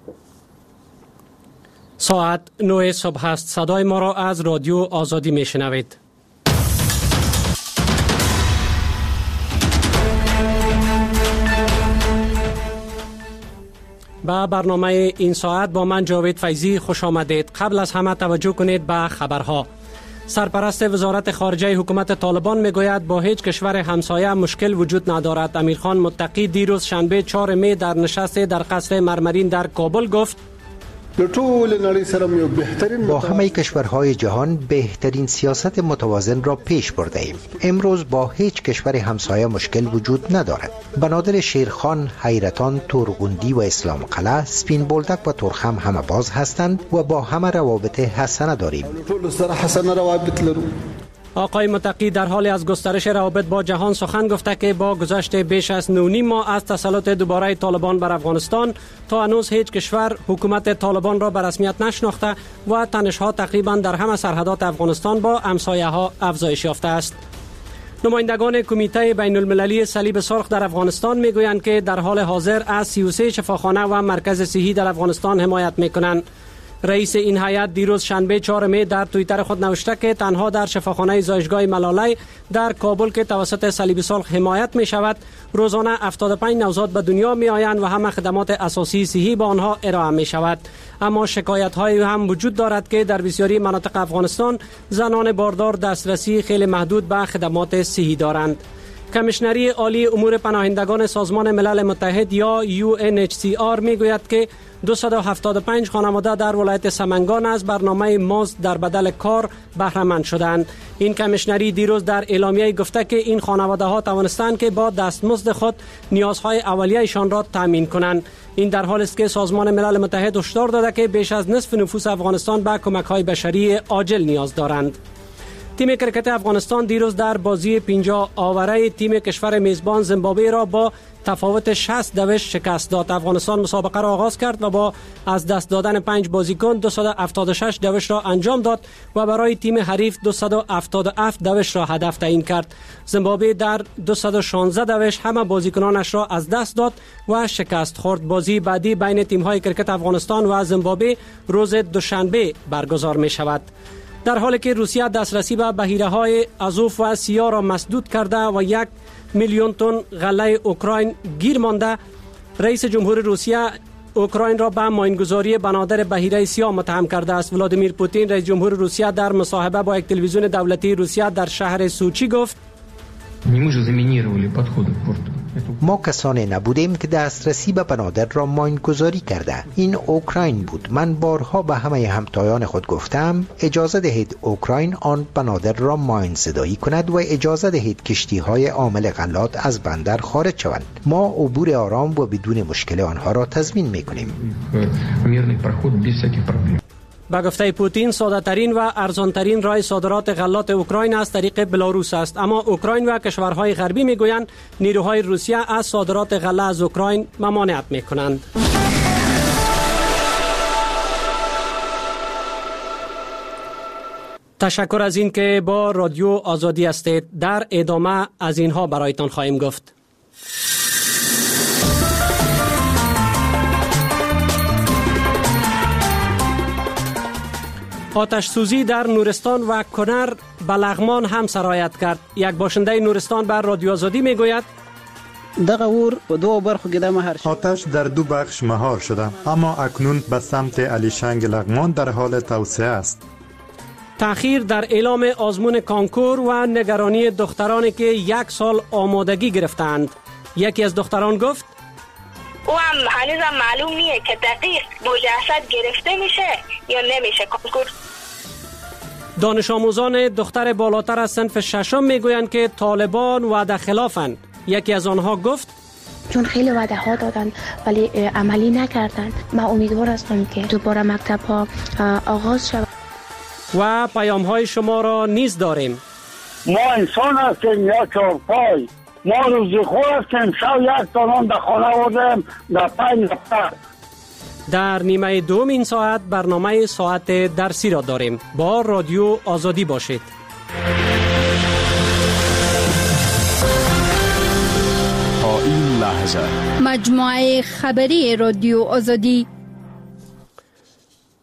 ساعت 9 صبح است. صدای ما را از رادیو آزادی میشنوید. با برنامه این ساعت با من جاوید فیضی خوش آمدید. قبل از همه توجه کنید به خبرها. سرپرست وزارت خارجه حکومت طالبان میگوید با هیچ کشور همسایه مشکل وجود ندارد. امیرخان متقی دیروز شنبه 4 می در نشست در قصر مرمرین در کابل گفت با همه کشورهای جهان بهترین سیاست متوازن را پیش برده ایم. امروز با هیچ کشور همسایه مشکل وجود ندارد. بنادر شیرخان، حیرتان، تورغوندی و اسلام قلعه، سپین بولدک و ترخم همه باز هستند و با همه روابط حسنه داریم. آقای متقی در حال از گسترش روابط با جهان سخن گفته که با گذشت بیش از 9.5 ماه از تسلط دوباره طالبان بر افغانستان تا هنوز هیچ کشور حکومت طالبان را به رسمیت نشناخته و تنش‌ها تقریبا در همه سرحدات افغانستان با همسایه‌ها افزایش یافته است. نمایندگان کمیته بین المللی صلیب سرخ در افغانستان میگویند که در حال حاضر از 33 شفاخانه و مرکز صحی در افغانستان حمایت میکنند. رئیس این هیئت دیروز شنبه 4 می در توییتر خود نوشته که تنها در شفاخانه زایشگاه ملاله در کابل که توسط صلیب سرخ حمایت می شود روزانه 75 نوزاد به دنیا می آیند و همه خدمات اساسی صحی به آنها ارائه می شود. اما شکایت های هم وجود دارد که در بسیاری مناطق افغانستان زنان باردار دسترسی خیلی محدود به خدمات صحی دارند. کمیشنری عالی امور پناهندگان سازمان ملل متحد یا UNHCR میگوید که 275 خانواده در ولایت سمنگان از برنامه مزد در بدل کار بهره مند شدند. این کمیشنری دیروز در اعلامیه گفته که این خانواده ها توانستند که با دستمزد خود نیازهای اولیه‌شان را تامین کنند. این در حالی است که سازمان ملل متحد هشدار داده که بیش از نصف نفوس افغانستان به کمک‌های بشری عاجل نیاز دارند. تیم کرکت افغانستان دیروز در بازی 50 آوره تیم کشور میزبان زیمبابوه را با تفاوت 60 دوش شکست داد. افغانستان مسابقه را آغاز کرد و با از دست دادن 5 بازیکن 276 دوش را انجام داد و برای تیم حریف 277 دوش را هدف تعیین کرد. زیمبابوه در 216 دوش همه بازیکنانش را از دست داد و شکست خورد. بازی بعدی بین تیم‌های کرکت افغانستان و زیمبابوه روز دوشنبه برگزار می شود. در حالی که روسیه دسترسی به بحیره‌های آزوف و سیا را مسدود کرده و 1 میلیون تن غله اوکراین گیر مانده، رئیس جمهور روسیه اوکراین را به ماینگذاری بنادر بحیره سیا متهم کرده است. ولادیمیر پوتین رئیس جمهور روسیه در مصاحبه با یک تلویزیون دولتی روسیه در شهر سوچی گفت ما کسانی نبودیم که دسترسی به بنادر را ماینگذاری کرده. این اوکراین بود. من بارها به همه همتایان خود گفتم اجازه دهید اوکراین آن بنادر را ماین زدایی کند و اجازه دهید کشتی های حامل غلات از بندر خارج شوند. ما عبور آرام و بدون مشکل آنها را تضمین میکنیم. با گفته پوتین ساده ترین و ارزان ترین راه صادرات غلات اوکراین از طریق بلاروس است، اما اوکراین و کشورهای غربی میگویند نیروهای روسیه از صادرات غله از اوکراین ممانعت میکنند. تشکر از این که با رادیو آزادی هستید. در ادامه از اینها برایتان خواهیم گفت. آتش سوزی در نورستان و کنر به لغمان هم سرایت کرد. یک باشنده نورستان بر رادیو آزادی میگوید دغه اور په دوه برخو کې د مهار شد. آتش در دو بخش مهار شده، اما اکنون به سمت علیشنگ لغمان در حال توسعه است. تأخیر در اعلام آزمون کانکور و نگرانی دخترانی که 1 سال آمادگی گرفتند. یکی از دختران گفت او هم هنوزم معلوم نیه که دقیق مجسد گرفته میشه یا نمیشه کانکور. دانش آموزان دختر بالاتر از صنف 6 میگویند که طالبان وعده خلافند. یکی از آنها گفت چون خیلی وعده ها دادن ولی عملی نکردن. من امیدوار هستم که دوباره مکتب ها آغاز شود. و پیام های شما را نیز داریم. ما انسان هستیم یا چارپای. ما روزی خور هستیم. شب 1 تانان در خانه آوردیم در 5 نفر. در نیمه دوم این ساعت برنامه ساعت درسی را داریم. با رادیو آزادی باشید. تا این لحظه مجموعه خبری رادیو آزادی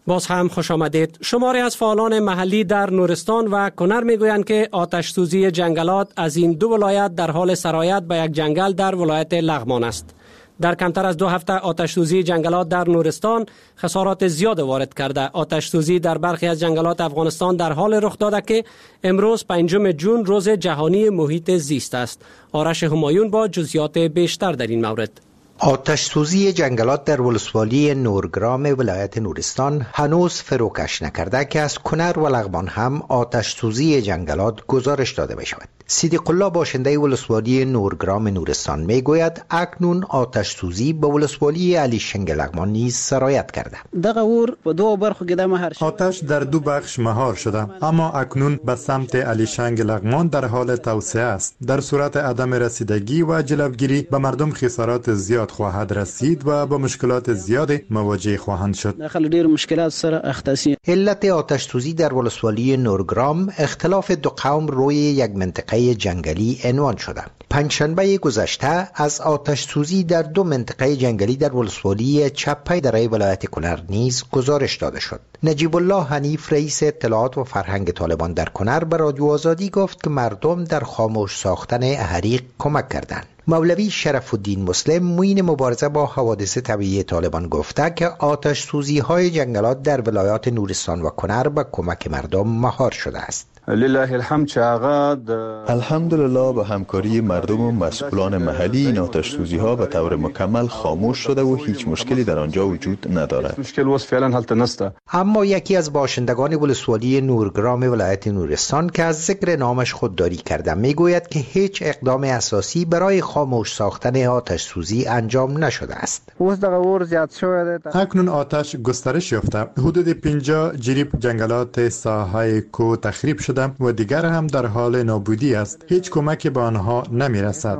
باز هم خوش آمدید. شماری از فعالان محلی در نورستان و کنر میگویند که آتش سوزی جنگلات از این دو ولایت در حال سرایت به یک جنگل در ولایت لغمان است. در کمتر از 2 هفته آتش سوزی جنگلات در نورستان خسارات زیاد وارد کرده. آتش سوزی در برخی از جنگلات افغانستان در حال رخ داده که امروز 5 جون روز جهانی محیط زیست است. آرش همایون با جزئیات بیشتر در این مورد. آتش سوزی جنگلات در ولسوالی نورگرام ولایت نورستان هنوز فروکش نکرده که از کنر و لغمان هم آتش سوزی جنگلات گزارش داده بشود. صدیق الله باشنده ولسوالی نورگرام نورستان میگوید اکنون آتش سوزی به ولسوالی علی شنگ لغمان نیز سرایت کرده. دغه ور په دوه برخو کې د مهار شد. آتش در 2 بخش مهار شده، اما اکنون به سمت علی شنگ لغمان در حال توسعه است. در صورت عدم رسیدگی و جلوگیری به مردم خسارات زیاد خواهد رسید و با مشکلات زیاد مواجه خواهند شد. داخل ډیر مشکلات سره اختصاصی. علت آتش سوزی در ولسوالی نورگرام اختلاف دو قوم روی یک منطقه جنگلی عنوان شده. پنجشنبه گذشته از آتش سوزی در 2 منطقه جنگلی در ولسوالی چپه دره ولایت کنر نیز گزارش داده شد. نجیب الله حنیف رئیس اطلاعات و فرهنگ طالبان در کنر به رادیو آزادی گفت که مردم در خاموش ساختن حریق کمک کردند. مولوی شرف الدین مسلم معین مبارزه با حوادث طبیعی طالبان گفته که آتش سوزی های جنگلات در ولایات نورستان و کنر به کمک مردم مهار شده است. لله الحمد الحمدلله به همکاری مردم و مسئولان محلی این آتش سوزی ها به طور مکمل خاموش شده و هیچ مشکلی در آنجا وجود ندارد. اما یکی از باشندگان ولسوالی نورگرام ولایت نورستان که از ذکر نامش خودداری کرده میگوید که هیچ اقدام اساسی برای خاموش ساختن آتش سوزی انجام نشده است. اکنون آتش گسترش یافته. حدود 50 جریب جنگلات ساحه کو تخریب شده و دیگر هم در حال نابودی است. هیچ کمکی به آنها نمی رسد.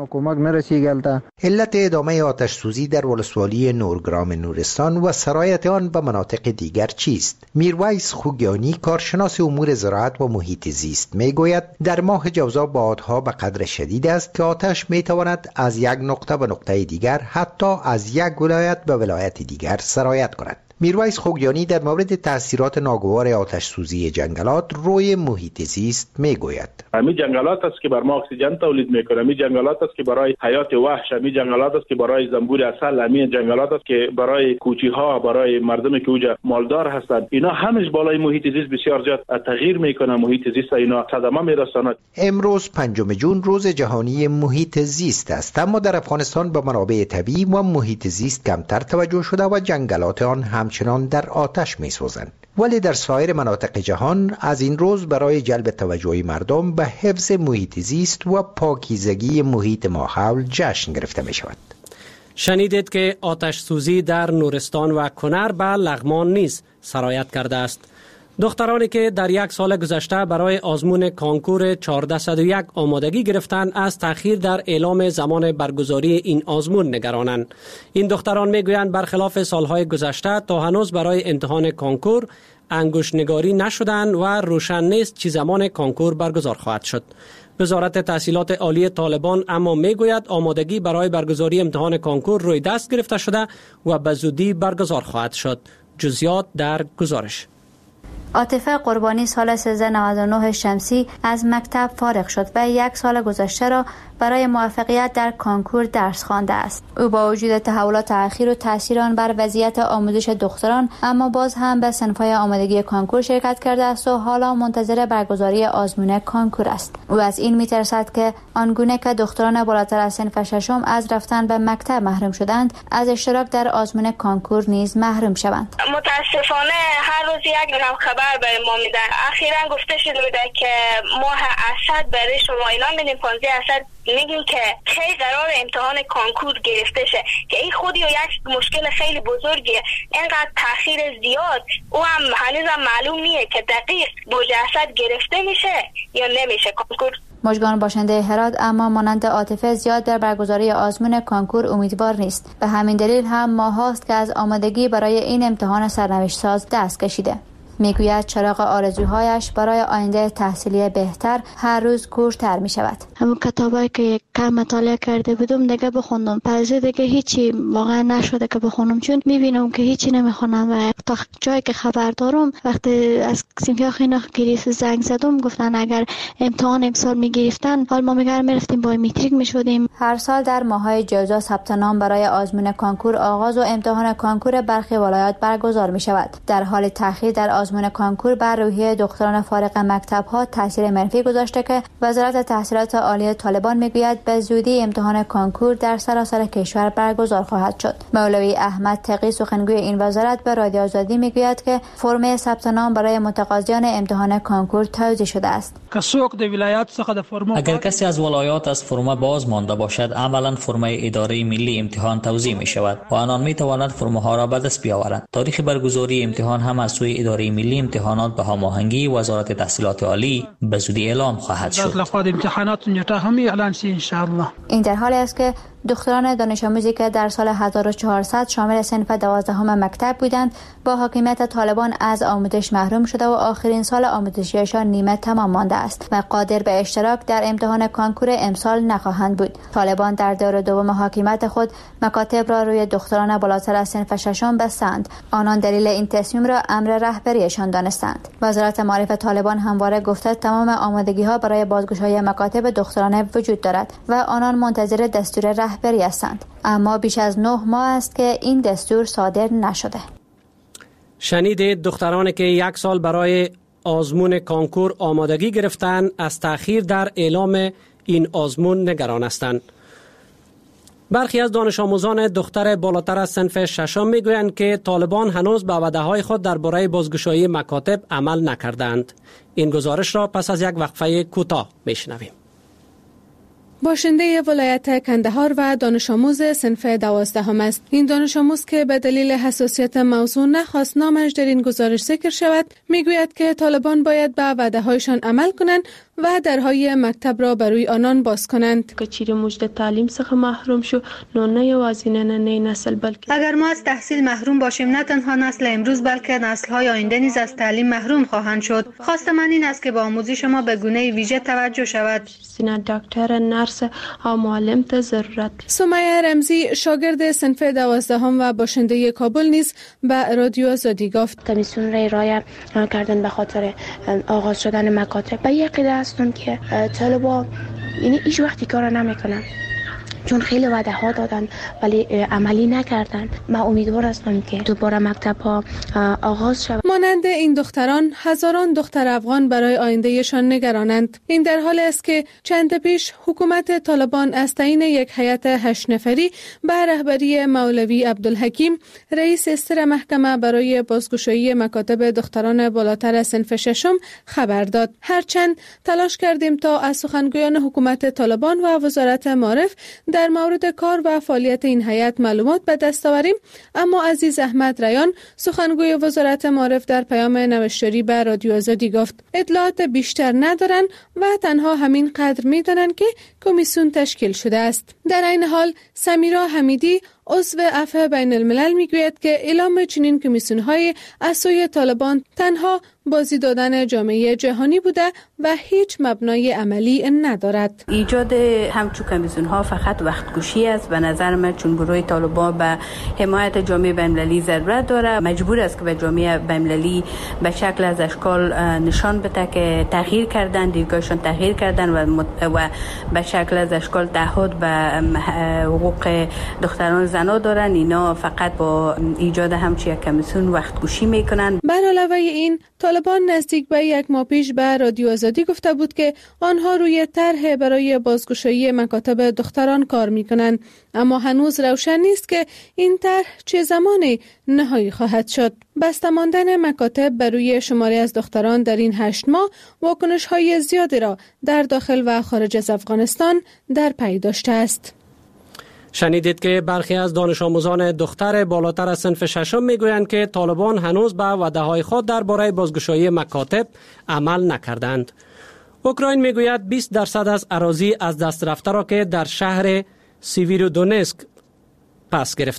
علت ادامه آتش سوزی در ولسوالی نورگرام نورستان و سرایت آن به مناطق دیگر چیست؟ میرویس خوگیانی کارشناس امور زراعت و محیط زیست میگوید در ماه جوزا بادها به قدر شدید است که آتش می تواند از یک نقطه به نقطه دیگر حتی از یک ولایت به ولایت دیگر سرایت کند. میرویس خوگیانی در مورد تاثیرات ناگوار آتش سوزی جنگلات روی محیط زیست میگوید. همین جنگلات است که بر ما اکسیژن تولید میکنه، همین جنگلات است که برای حیات وحش، همین جنگلات است که برای زنبور عسل، همین جنگلات است که برای کوچی ها، برای مردمی که اونجا مالدار هستند، اینا همش بالای محیط زیست بسیار زیاد تغییر میکنه. محیط زیست اینا صدمه میرساند. امروز 5 جون روز جهانی محیط زیست است، اما در افغانستان به منابع طبیعی و محیط زیست کمتر توجه شده و جنگلات آن همچنان در آتش میسوزند. ولی در سایر مناطق جهان از این روز برای جلب توجه مردم به حفظ محیط زیست و پاکیزگی محیط ماحول جشن گرفته می شود. شنیدید که آتش سوزی در نورستان و کنر به لغمان نیز سرایت کرده است. دخترانی که در 1 سال گذشته برای آزمون کانکور 1401 آمادگی گرفتند از تأخیر در اعلام زمان برگزاری این آزمون نگرانند. این دختران میگویند برخلاف سالهای گذشته تا هنوز برای امتحان کانکور انگشت‌نگاری نشدند و روشن نیست چه زمان کانکور برگزار خواهد شد. وزارت تحصیلات عالی طالبان اما میگوید آمادگی برای برگزاری امتحان کانکور روی دست گرفته شده و به زودی برگزار خواهد شد. جزئیات در گزارش. عاطفه قربانی سال 1399 شمسی از مکتب فارغ شد و 1 سال گذشته را برای موفقیت در کانکور درس خوانده است. او با وجود تحولات اخیر و تاثیر آن بر وضعیت آموزش دختران اما باز هم به صنف‌های آمادگی کانکور شرکت کرده است و حالا منتظر برگزاری آزمون کانکور است. او از این می‌ترسد که آنگونه که دختران بالاتر از صنف 6 از رفتن به مکتب محروم شدند، از اشتراک در آزمون کانکور نیز محروم شوند. متاسفانه هر روز یک دونه خبر به ما میدن. اخیراً گفته شده بود که ماه اسد برای شما اینا میدیم 15 اسد میگیم که کی قرار امتحان کانکور گرفته شه که این خودی یک مشکل خیلی بزرگیه. اینقدر تاخیر زیاد او هم هنوزم معلوم نیه که دقیق بوجه اسد گرفته میشه یا نمیشه کانکور. مژگان باشنده هرات اما مانند عاطفه زیاد در برگزاری آزمون کانکور امیدوار نیست. به همین دلیل هم ماهاست که از آمادگی برای این امتحان سرنوشت ساز دست کشیده. میگوید چراغ آرزوهایش برای آینده تحصیلی بهتر هر روز کورتر می شود. همون کتابایی که کم مطالعه کرده بودم دیگه بخوندم، پس دیگه هیچی واقعا نشده که بخونم، چون میبینم که هیچی نمیخونم و تا جایی که خبر دارم وقتی از سیمیا خینا گریس زنگ زدم گفتن اگر امتحان امسال میگرفتن حال ما میرفتیم بایومتریک میشدیم. هر سال در ماه‌های جوزا ثبت نام برای آزمون کانکور آغاز و امتحان کانکور برخی ولایات برگزار می شود. در حال تأخیر در آزمون کانکور بر روحیه دختران فارغ مکتب‌ها تاثیر منفی گذاشته که وزارت تحصیلات عالی طالبان میگوید به زودی امتحان کانکور در سراسر کشور برگزار خواهد شد. مولوی احمد تقی سخنگوی این وزارت به رادیو آزادی میگوید که فرم ثبت نام برای متقاضیان امتحان کانکور توزیع شده است. اگر کسی از ولایات از فرم باز مانده باشد، عملا فرم اداره ملی امتحان توزیع می شود و آنان می توانند فرم ها را به دست بیاورند. تاریخ برگزاری امتحان هم از سوی اداره ملی امتحانات به هماهنگی وزارت تحصیلات عالی به زودی اعلام خواهد شد. این در حالی است که دختران دانش آموزی که در سال 1400 شامل صنف 12 مکتب بودند با حاکمیت طالبان از آموزش محروم شده و آخرین سال آموزشیشان نیمه تمام مانده است و قادر به اشتراک در امتحان کانکور امسال نخواهند بود. طالبان در دور دوم حاکمیت خود مکاتب را روی دختران بالاتر از صنف ششم بستند. آنان دلیل این تصمیم را امر رهبریشان دانستند. وزارت معارف طالبان همواره گفته تمام آمادگی‌ها برای بازگشایی مکاتب دخترانه وجود دارد و آنان منتظر دستور رهبری هستند، اما بیش از 9 ماه است که این دستور صادر نشده. شنیدید دخترانی که 1 سال برای آزمون کانکور آمادگی گرفتند از تأخیر در اعلام این آزمون نگران هستند. برخی از دانش آموزان دختر بالاتر از صنف ششم میگویند که طالبان هنوز به وعده‌های خود درباره بازگشایی مکاتب عمل نکردند. این گزارش را پس از یک وقفه کوتاه میشنویم. باشنده ولایت کندهار و دانش آموز صنف 12 است. این دانش آموز که به دلیل حساسیت موضوع نخواست نامش در این گزارش ذکر شود، میگوید که طالبان باید به وعده‌هایشان عمل کنند و درهای مکتب را بروی آنان باز کنند. که چیره مجد تعلیم څخه محروم شو، نو نه یوازې نه نسل بلکه اگر ما از تحصیل محروم باشیم نه تنها نسل امروز بلکه نسل‌های آینده نیز از تعلیم محروم خواهند شد. خواست من این است که با آموزش ما به گونه ویژه توجه شود. سینه دکتر نرس او معلم ته ضرورت. سمیه رمزی شاگرد صنف 12 و باشنده کابل نیز به رادیو آزادی گفت کمیسیون را رعایت کردن به خاطر آغاز شدن مکاتب. به یک عده هستند که طالبان یعنی هیچ وقتی کار نمیکنن، چون خیلی وعده ها دادن ولی عملی نکردن. من امیدوار هستم که دوباره مکتب ها آغاز شود. مانند این دختران هزاران دختر افغان برای آیندهشان نگرانند. این در حالی است که چند پیش حکومت طالبان از تعیین یک هیئت 8 نفری به رهبری مولوی عبدالحکیم رئیس استر محکمه برای بازگشایی مکاتب دختران بالاتر از صنف ششم خبر داد. هرچند تلاش کردیم تا از سخنگویان حکومت طالبان و وزارت معارف در مورد کار و فعالیت این هیئت معلومات به دست آوریم، اما عزیز احمد ریان سخنگوی وزارت معارف در پیام نوشتاری به رادیو آزادی گفت اطلاعات بیشتر ندارند و تنها همین قدر می‌دانند که کمیسیون تشکیل شده است. در این حال سمیرا حمیدی عضو عفو بین الملل میگوید که اعلام چنین کمیسیون‌های از سوی طالبان تنها بازی دادن جامعه جهانی بوده و هیچ مبنای عملی ندارد. ایجاد همچون کمیسیون‌ها فقط وقت‌کشی است به نظر من، چون گروه طالبان به حمایت جامعه بین‌المللی ضرورت داره. مجبور است که به جامعه بین‌المللی به شکل از اشکال نشان بده که تغییر کردن، دیدگاهشون تغییر کردن و به شکل از اشکال تعهد به حقوق دختران زنا دارن. اینا فقط با ایجاد همچین کمیسیون وقت‌کشی میکنن. بر علاوه این طالبان نزدیک به 1 ماه پیش به رادیو آزادی گفته بود که آنها روی طرح برای بازگشایی مکاتب دختران کار میکنند، اما هنوز روشن نیست که این طرح چه زمانی نهایی خواهد شد. بسته ماندن مکاتب بر روی شماری از دختران در این 8 ماه واکنش‌های زیادی را در داخل و خارج از افغانستان در پی داشته است. شنیدید که برخی از دانش آموزان دختر بالاتر از صنف ششم میگویند که طالبان هنوز به وعده‌های خود درباره بازگشایی مکاتب عمل نکردند. اوکراین میگوید 20% از اراضی از دست رفته را که در شهر سیویرودونسک پس گرفته است.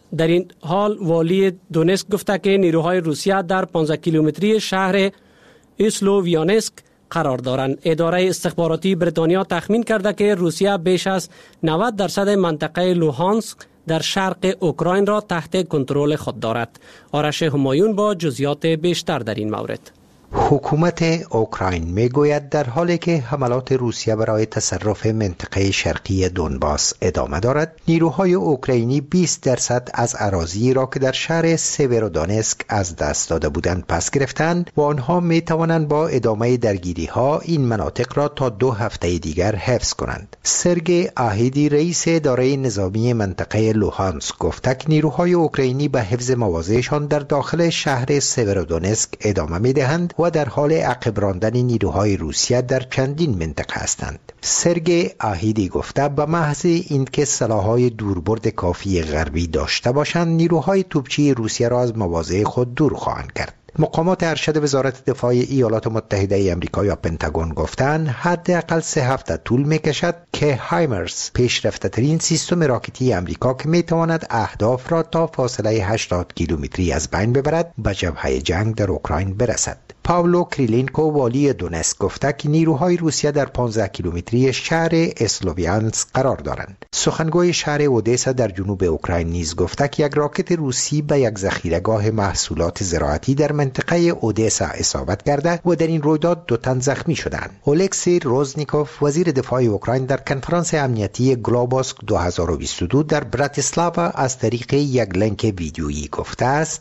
در این حال والی دونسک گفته که نیروهای روسیه در 15 کیلومتری شهر اسلوویانسک قرار دارند. اداره استخباراتی بریتانیا تخمین کرده که روسیه بیش از 90% منطقه لوهانسک در شرق اوکراین را تحت کنترل خود دارد. آرش همایون با جزئیات بیشتر در این مورد. حکومت اوکراین میگوید در حالی که حملات روسیه برای تصرف منطقه شرقی دونباس ادامه دارد، نیروهای اوکراینی 20% از اراضی را که در شهر سیورودونسک از دست داده بودند پس گرفتند و آنها می توانند با ادامه درگیری ها این مناطق را تا 2 هفته دیگر حفظ کنند. سرگئی آهیدی رئیس اداره نظامی منطقه لوهانسک گفت که نیروهای اوکراینی به حفظ مواضعشان در داخل شهر سیورودونسک ادامه می دهند و در حال عقب راندن نیروهای روسیه در چندین منطقه هستند. سرگئی آهیدی گفته به محض اینکه سلاح‌های دوربرد کافی غربی داشته باشند، نیروهای توپچی روسیه را از مواضع خود دور خواهند کرد. مقامات ارشد وزارت دفاع ایالات متحده آمریکا یا پنتاگون گفتند حداقل 3 هفته طول می‌کشد که هایمرس، پیشرفته‌ترین سیستم راکتی آمریکا که می‌تواند اهداف را تا فاصله 80 کیلومتری از بین ببرد، به جبهه جنگ در اوکراین برسد. پاولو کریلینکو والی دونسک گفته که نیروهای روسیه در 15 کیلومتری شهر اسلوویانسک قرار دارند. سخنگوی شهر اودسا در جنوب اوکراین نیز گفته که یک راکت روسی به یک ذخیره‌گاه محصولات زراعتی در منطقه اودسا اصابت کرده و در این رویداد 2 تن زخمی شدند. اولکسی روزنیکوف وزیر دفاع اوکراین در کنفرانس امنیتی گلوباسک 2022 در براتیسلاوا از طریق یک لینک ویدیویی گفته است: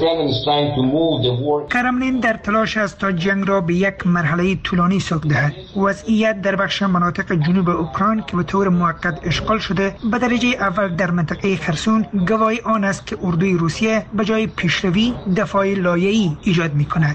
کرملین در تلاش است تا جنگ را به یک مرحله طولانی سوق دهد. وضعیت در بخش مناطق جنوب اوکراین که به طور موقت اشغال شده به درجه اول در منطقه خرسون گواهی آن است که اردوی روسیه به جای پیشروی دفاع لایه‌ای ایجاد می‌کند.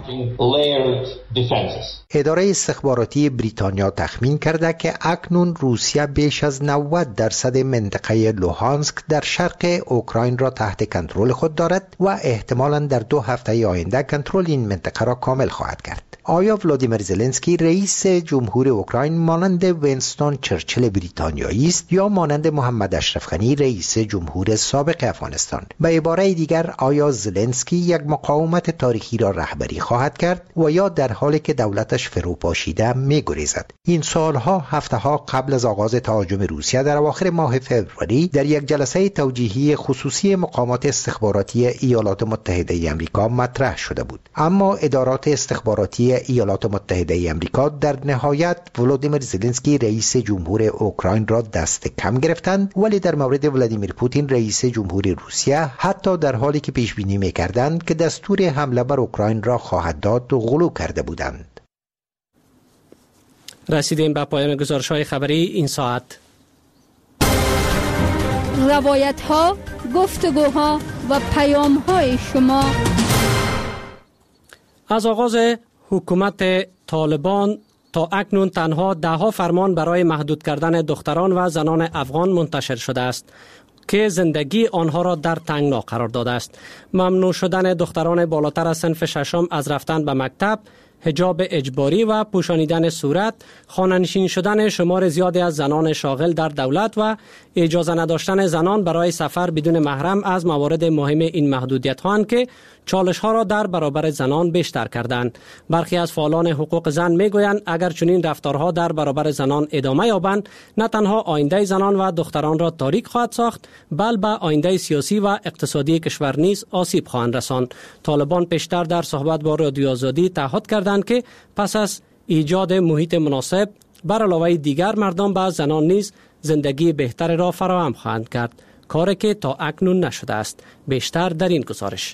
اداره استخباراتی بریتانیا تخمین کرده که اکنون روسیه بیش از 90% منطقه لوهانسک در شرق اوکراین را تحت کنترل خود دارد و احتمالاً در 2 هفته آینده کنترل این منطقه را کامل خواهد کرد. آیا ولادیمیر زلنسکی رئیس جمهور اوکراین مانند وینستون چرچیل بریتانیایی است یا مانند محمد اشرف غنی رئیس جمهور سابق افغانستان؟ به عباره دیگر، آیا زلنسکی یک مقاومت تاریخی را رهبری خواهد کرد و یا در حالی که دولتش فروپاشیده می‌گریزد؟ این سوالها هفته‌ها قبل از آغاز تهاجم روسیه در اواخر ماه فوریه در یک جلسه توجیهی خصوصی مقامات استخباراتی ایالات متحده آمریکا مطرح شده بود. اما ادارات استخباراتی ایالات متحده آمریکا در نهایت ولادیمیر زلنسکی رئیس جمهور اوکراین را دست کم گرفتند، ولی در مورد ولادیمیر پوتین رئیس جمهور روسیه حتی در حالی که پیش بینی می‌کردند که دستور حمله بر اوکراین را خواهد داد غلو کرده بودند. رسیدیم به پایان گزارش‌های خبری این ساعت. روایت‌ها، گفتگوها و پیام‌های شما. از آغاز حکومت طالبان تا اکنون تنها 10 فرمان برای محدود کردن دختران و زنان افغان منتشر شده است که زندگی آنها را در تنگنا قرار داده است. ممنوع شدن دختران بالاتر از صنف 6 از رفتن به مکتب، حجاب اجباری و پوشانیدن صورت، خانه‌نشین شدن شمار زیادی از زنان شاغل در دولت و اجازه نداشتن زنان برای سفر بدون محرم از موارد مهم این محدودیت‌ها که چالش‌ها را در برابر زنان بیشتر کردند. برخی از فعالان حقوق زن می‌گویند اگر چنین رفتارها در برابر زنان ادامه یابند، نه تنها آینده زنان و دختران را تاریک خواهد ساخت، بلکه به آینده سیاسی و اقتصادی کشور نیز آسیب خواهند رساند. طالبان پیشتر در صحبت با رادیو آزادی تعهد کردند که پس از ایجاد محیط مناسب بر علاوه دیگر مردم به زنان نیز زندگی بهتر را فراهم خواهند کرد، کاری که تا اکنون نشده است. بیشتر در این گزارش.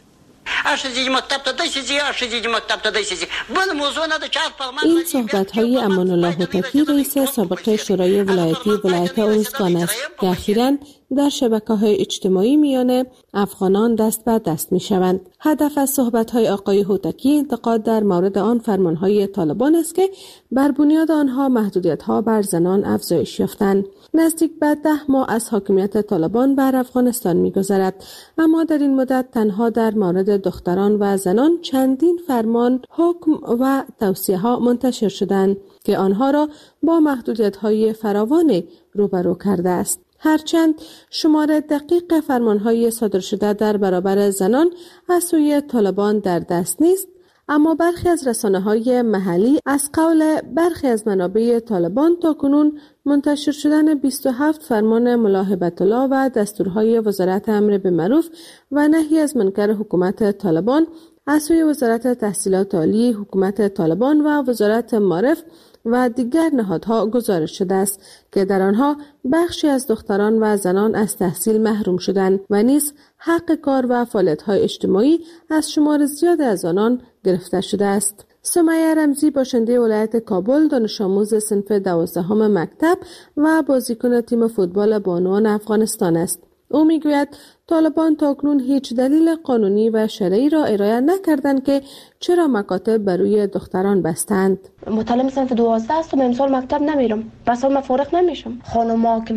این صحبت‌های امان الله هوتکی رئیس سابق شورای ولایتی ولایت ارزگان است که اخیراً در شبکه‌های اجتماعی میان افغانان دست به دست می‌شوند. هدف از صحبت‌های آقای هوتکی انتقاد در مورد آن فرمان‌های طالبان است که بر بنیاد آنها محدودیت‌ها بر زنان افزایش یافتند. نزدیک به 10 ماه از حاکمیت طالبان بر افغانستان می‌گذرد، اما در این مدت تنها در مورد دختران و زنان چندین فرمان، حکم و توصیه‌ها منتشر شدند که آنها را با محدودیت‌های فراوان روبرو کرده است. هرچند شمار دقیق فرمانهای صادر شده در برابر زنان از سوی طالبان در دست نیست، اما برخی از رسانه‌های محلی از قول برخی از منابع طالبان تاکنون منتشر شدن 27 فرمان ملاحبت الله و دستورهای وزارت امر بالمعروف و نهی از منکر حکومت طالبان از سوی وزارت تحصیلات عالی حکومت طالبان و وزارت معارف و دیگر نهادها گزارش شده است که در آنها بخشی از دختران و زنان از تحصیل محروم شدند و نیز حق کار و فعالیت‌های اجتماعی از شمار زیاد از آنان گرفته شده است. سمیه رمزی باشنده ولایت کابل، دانش آموز صنف 12 مکتب و بازیکن تیم فوتبال بانوان افغانستان است. او میگوید طالبان تاکنون هیچ دلیل قانونی و شرعی را ارائه نکردند که چرا مکاتب برای دختران بستند. مطالعه صنف 12 است و امسال مکتب نمیرم، بس من فارغ نمیشم. خانم‌ها که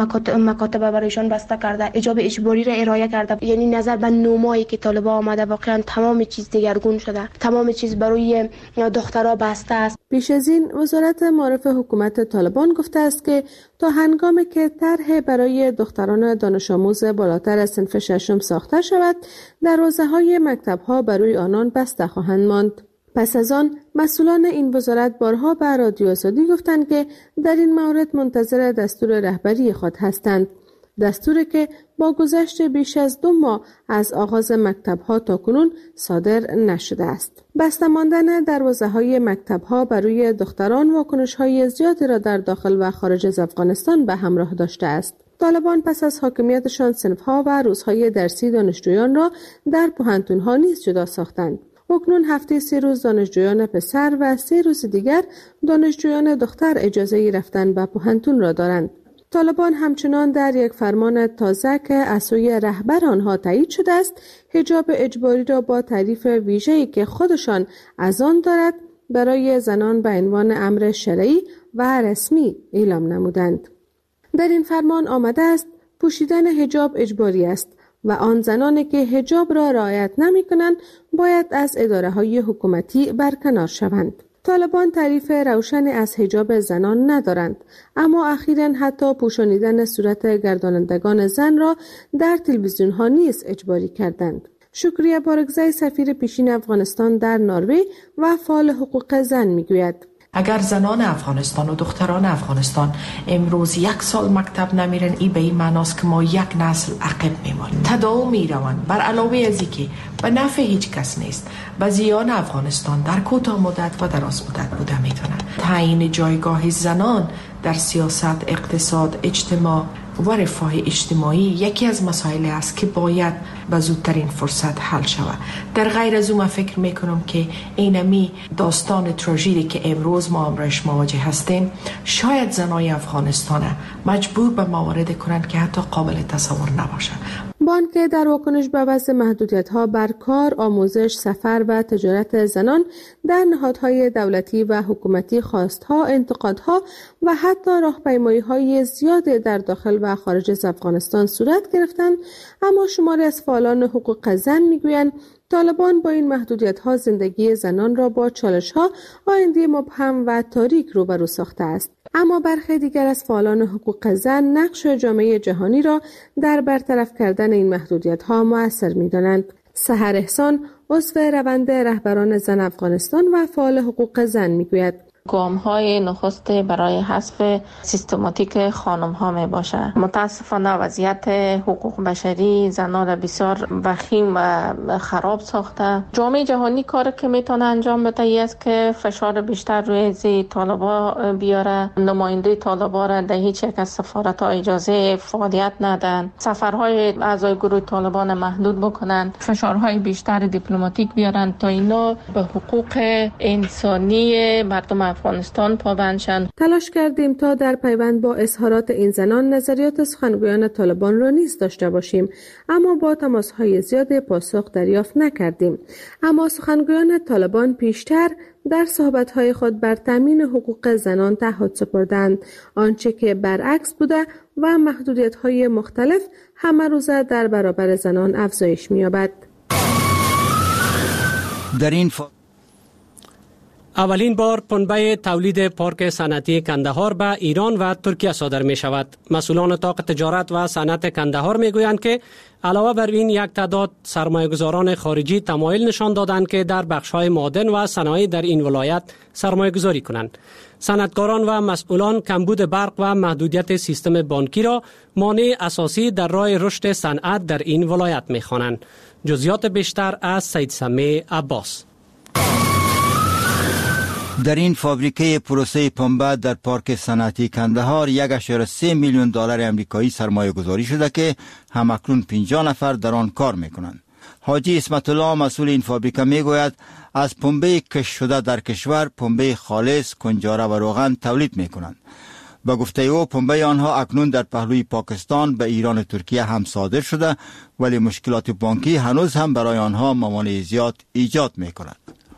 مکاتب برایشان بسته کرده، حجاب اجباری را ارائه کرده، یعنی نظر به نومایی که طالبان آمده واقعا تمام چیز دگرگون شده، تمام چیز برای دخترها بسته است. پیش از این وزارت معارف حکومت طالبان گفته است که تا هنگامی که طرح برای دختران دانش آموز بالاتر از صنف 6 ساخته شود، دروازه‌های مکتب‌ها برای آنان بسته خواهند ماند. پس از آن مسئولان این وزارت بارها به رادیو آزادی گفتند که در این مورد منتظر دستور رهبری خود هستند. دستوری که با گذشت بیش از 2 ماه از آغاز مکتب‌ها تاکنون صادر نشده است. بسته ماندن دروازه‌های مکتب‌ها برای دختران واکنش‌های زیادی را در داخل و خارج از افغانستان به همراه داشته است. طالبان پس از حاکمیتشان صنف‌ها و روزهای درسی دانشجویان را در پوهنتون‌ها نیز جدا ساختند. اکنون هفته 3 روز دانشجویان پسر و 3 روز دیگر دانشجویان دختر اجازه رفتن به پوهنتون را دارند. طالبان همچنان در یک فرمان تازه که از سوی رهبر آنها تایید شده است، حجاب اجباری را با تعریف ویژه‌ای که خودشان از آن دارد برای زنان به عنوان امر شرعی و رسمی اعلام نمودند. در این فرمان آمده است پوشیدن حجاب اجباری است و آن زنانی که حجاب را رعایت نمی‌کنند باید از اداره‌های حکومتی برکنار شوند. طالبان تعریف روشنی از حجاب زنان ندارند، اما اخیراً حتی پوشانیدن صورت گردانندگان زن را در تلویزیون‌ها نیز اجباری کردند. شکریه بارگزای سفیر پیشین افغانستان در نروژ و فعال حقوق زن میگوید اگر زنان افغانستان و دختران افغانستان امروز 1 سال مکتب نمیرن، این به این معناست که ما یک نسل عقب میمانیم. تداوم میروند بر علاوه از اینکه به نفع هیچ کس نیست، به زیان افغانستان در کوتاه مدت و دراز مدت بوده میتونه. تعیین جایگاه زنان در سیاست، اقتصاد، اجتماع و رفاه اجتماعی یکی از مسائل است که باید به زودترین فرصت حل شود. در غیر از اون فکر میکنم که اینمی داستان تراژدی که امروز ما امرش مواجه هستیم شاید زنای افغانستان مجبور به مواردی کنند که حتی قابل تصور نباشه. بانک در واکنش به وضع محدودیت‌ها بر کار، آموزش، سفر و تجارت زنان در نهادهای دولتی و حکومتی خواستها، انتقادها و حتی راهپیمایی‌های زیاد در داخل و خارج از افغانستان صورت گرفتند، اما شماری از فعالان حقوق زن میگویند طالبان با این محدودیت‌ها زندگی زنان را با چالش‌ها، آینده مبهم و تاریک روبرو ساخته است. اما برخی دیگر از فعالان حقوق زن نقش جامعه جهانی را در برطرف کردن این محدودیت‌ها مؤثر می‌دانند. سحر احسان، عضو روند رهبران زن افغانستان و فعال حقوق زن میگوید گام‌های نخست برای حذف سیستماتیک خانم‌ها میباشد. متاسفانه وضعیت حقوق بشری زنان را بسیار وخیم و خراب ساخته. جامعه جهانی کاری که میتونه انجام بده است که فشار بیشتر روی طالبا بیاره. نماینده طالبا را در هیچ یک از سفارت‌ها اجازه فعالیت ندن. سفرهای اعضای گروه طالبان محدود بکنن. فشارهای بیشتر دیپلماتیک بیارن تا اینا به حقوق انسانی مردم افغانستان پابند شدند. تلاش کردیم تا در پیوند با اظهارات این زنان نظریات سخنگویان طالبان را نیز داشته باشیم، اما با تماس‌های زیاد پاسخ دریافت نکردیم. اما سخنگویان طالبان پیشتر در صحبت‌های خود بر تامین حقوق زنان تعهد سپردند، آنچه که برعکس بوده و محدودیت‌های مختلف همه روزه در برابر زنان افزایش می‌یابد. در این اولین بار پنبه تولید پارک صنعتی کندهار به ایران و ترکیه صادر می شود. مسئولان اتاق تجارت و صنعت کندهار می گویند که علاوه بر این یک تعداد سرمایه‌گذاران خارجی تمایل نشان دادند که در بخش‌های معدن و صنایع در این ولایت سرمایه‌گذاری کنند. صنعتکاران و مسئولان کمبود برق و محدودیت سیستم بانکی را مانع اساسی در راه رشد صنعت در این ولایت می خوانند. جزئیات بیشتر از سید سمیع عباس. در این فابریکه پروسه پنبه در پارک صنعتی کندهار 1.3 میلیون دلار امریکایی سرمایه گذاری شده که همکنون 50 نفر در آن کار میکنند. حاجی اسمت الله مسئول این فابریکه میگوید از پنبه کش شده در کشور پنبه خالص، کنجاره و روغن تولید میکنند. با گفته او پنبه آنها اکنون در پهلوی پاکستان به ایران و ترکیه هم صادر شده، ولی مشکلات بانکی هنوز هم برای آنها موانع زیاد ایجاد میکند.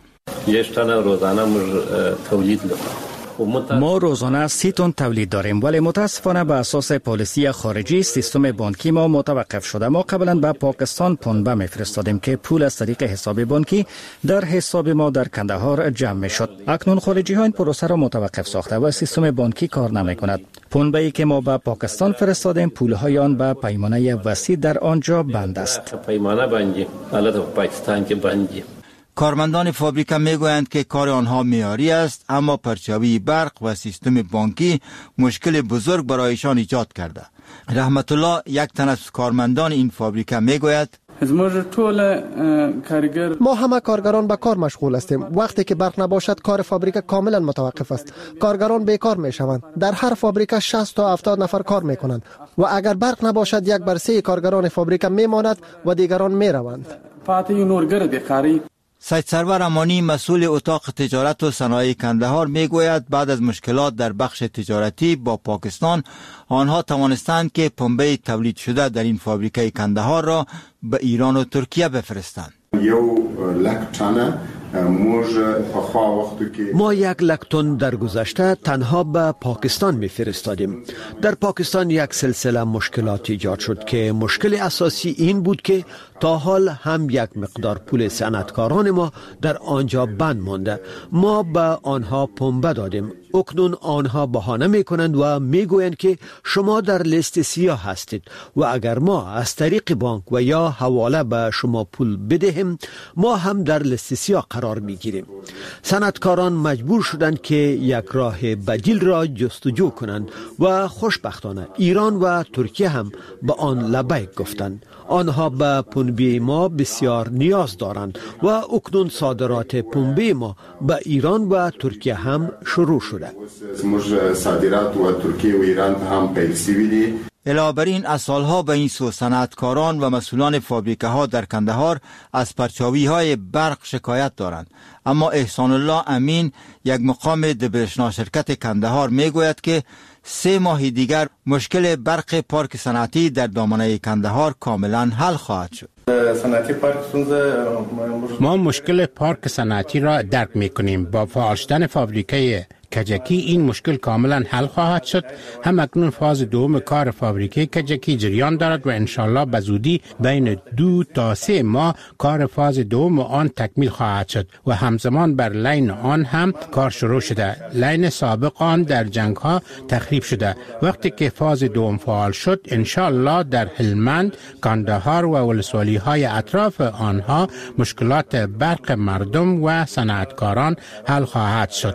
ما روزانه 30 تن تولید داریم، ولی متاسفانه به اساس پالیسی خارجی سیستم بانکی ما متوقف شده. ما قبلا به پاکستان پنبه میفرستادیم که پول از طریق حساب بانکی در حساب ما در کندهار جمع میشد. اکنون خارجی ها این پروسه را متوقف ساخته و سیستم بانکی کار نمی کند. پنبه ای که ما به پاکستان فرستادیم پول های آن به پیمانه وسیع در آنجا بند است. پیمانه بندی حالت پاکستان که بندی. کارمندان فابریکه میگویند که کار آنها معیاری است، اما پرچاوی برق و سیستم بانکی مشکل بزرگ برایشان ایجاد کرده. رحمت الله یک تن از کارمندان این فابریکه میگوید ما همه کارگران به کار مشغول هستیم. وقتی که برق نباشد کار فابریکه کاملا متوقف است. کارگران بیکار می شوند. در هر فابریکه 60 تا 70 نفر کار می کنند و اگر برق نباشد 1/3 کارگران فابریکه می ماند و دیگران می روند. سید سرور امانی مسئول اتاق تجارت و صنایع کندهار میگوید بعد از مشکلات در بخش تجارتی با پاکستان آنها توانستند که پنبه تولید شده در این فابریکه کندهار را به ایران و ترکیه بفرستند. ما 1 لک تن در گذشته تنها به پاکستان میفرستادیم. در پاکستان یک سلسله مشکلات ایجاد شد که مشکل اساسی این بود که تا حال هم یک مقدار پول صنعتکاران ما در آنجا بند مانده. ما به آنها پنبه دادیم. اکنون آنها بهانه میکنند و میگویند که شما در لیست سیاه هستید و اگر ما از طریق بانک و یا حواله به شما پول بدهیم ما هم در لیست سیاه قرار میگیریم. صنعتکاران مجبور شدند که یک راه بدیل را جستجو کنند و خوشبختانه ایران و ترکیه هم به آن لبیک گفتند. آنها به پنبه ما بسیار نیاز دارند و اکنون صادرات پنبه ما به ایران و ترکیه هم شروع شده. صادرات و ترکیه و ایران هم پیل. علاوه بر این از سالها به این سو صنعتکاران و مسئولان فابریکه ها در کندهار از پرچاوی های برق شکایت دارند، اما احسان الله امین یک مقام دبرشنا شرکت کندهار میگوید که 3 ماه دیگر مشکل برق پارک صنعتی در دامنه کندهار کاملا حل خواهد شد. ما مشکل پارک صنعتی را درک میکنیم. با فعال شدن فابریکه کجکی این مشکل کاملا حل خواهد شد. هم اکنون فاز دوم کار فابریکه کجکی جریان دارد و انشالله به زودی بین 2 تا 3 ماه کار فاز دوم آن تکمیل خواهد شد و همزمان بر لین آن هم کار شروع شده. لین سابق آن در جنگ ها تخریب شده. وقتی که فاز دوم فعال شد انشالله در هلمند، کندهار و ولسوالی های اطراف آنها مشکلات برق مردم و صنعتکاران حل خواهد شد.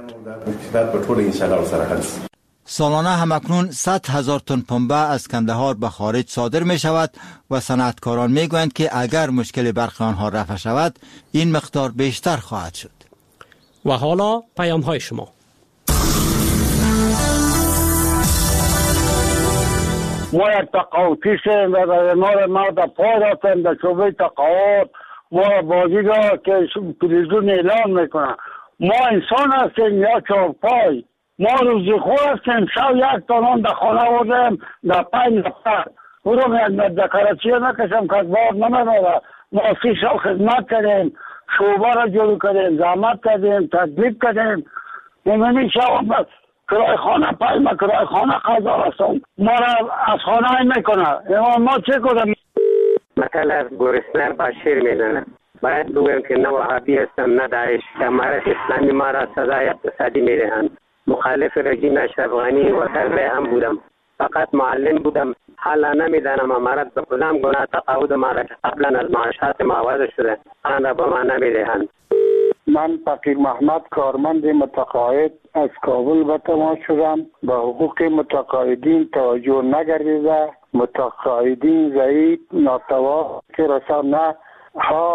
سالانه همکنون 100,000 تن پنبه از کندهار به خارج صادر می شود و صنعتکاران می گویند که اگر مشکل برق آنها رفع شود این مقدار بیشتر خواهد شد. و حالا پیام های شما. ما یک تقاوتیشیم و ما در پای رفتیم در شعبه تقاوت ما بازی را که تلویزیون اعلان میکنن. ما انسان هستیم یا چارپای. ما روزی خور هستیم. شب 1 تانان در خانه آوردیم در 5 نفر. او رو دکارچی نکشم که بار نمیداره. ما 30 سال خدمت کردیم. شعبه را جلو کردیم. زحمت کردیم. تدبیب کردیم. نمیدونی شب کرای خانه پای ما کرای خانه خزار هستم. ما را از خانه میکنه. ما چه کنیم؟ مثلا گرسنه با شیر میزنه. باید بگویم که نه وهابی هستم نه داعش. امارت اسلامی ما را سزای اقتصادی میدهند. مخالف رژیم اشرف غنی و طلبه هم بودم، فقط معلم بودم. حالا نمیدانم امارت به کدام گناه تقاعد ما را که قبلا از معاشات ما عوض شده آن را به ما نمیدهند. من فقیر محمد کارمند متقاعد از کابل به تماس شدم. به حقوق متقاعدین توجه نگردیده، متقاعدین ضعیف ناتوان که رسانه ها